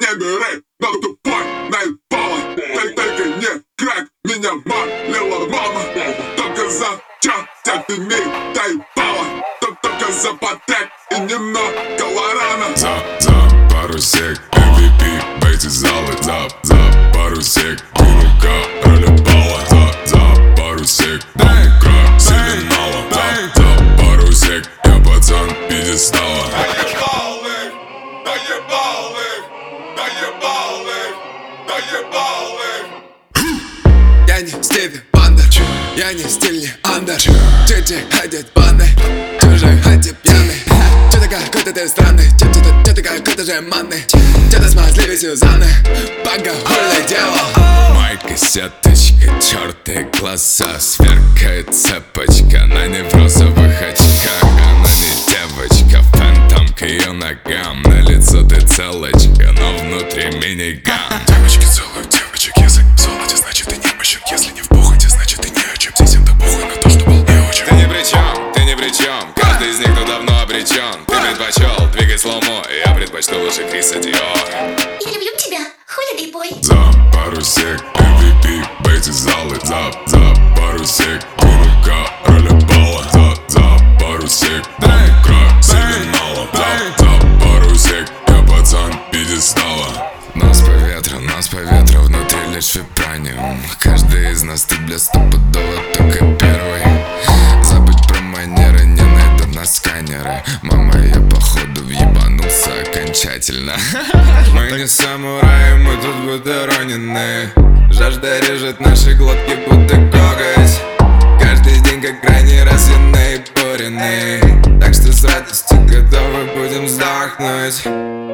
не бери, но тупой наебала. Только не крэк, меня молила мама. Только за чат ты мне доебала. Только за потрек и немного лорана. За пару сек MVP, бейте залы. За пару сек дурака ролебала. За пару сек дом крак сигнала. За пару сек я пацан пьедестала. Доебал их, доебал их, доебал их, доебал их. Я не Стиви Вандер, я не стиль, не андер. Чуть-чуть ходит бандой, чужой хате пьяный. Чё-то какой-то ты странный, чё-то какой-то же манный. Чё-то смазливый Сюзанны, богохульное дело. Майка, сеточка, чёртые глаза, сверкает цепочка на неврозовых очках. Она не девочка, фэнтом к её ногам. На лицо ты целочка, но внутри миниган. Девочки целуют девочек, язык в золоте, значит ты немощен. Если не в похоти, значит ты не о чем. Здесь им так похуй на то, что был не очень. Ты ни при чем, ты ни при чем. Каждый из них тут давно обречен. Ты предпочел двигать слоумо, я предпочту лучше Криса Диор. Я люблю тебя, holiday boy. За пару сек MVP, бейте залы. За пару сек дурака ролебала. За пару сек дом крак сигнала. За пару сек я пацан пьедестала. Нас по ветру, внутри лишь вибраниум. Каждый из нас ты, бля, стопудово только первый. Забыть про манеры, не найдут на сканеры. Мама, я походу въебанулся окончательно. Мы не самураи, мы тут будто ронены. Жажда режет наши глотки, будто коготь. Каждый день как крайний раз я наебуренный. Так что с радостью готовы будем сдохнуть.